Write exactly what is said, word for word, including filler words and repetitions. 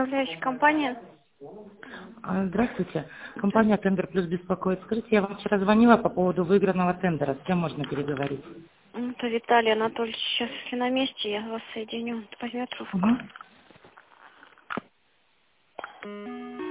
управляющая компания. А, Здравствуйте. Компания «Тендер Плюс» беспокоит. Скажите, я вам вчера звонила по поводу выигранного тендера. С кем можно переговорить? Это Виталий Анатольевич. Сейчас, если на месте, я вас соединю. Возьмет трубку. Угу.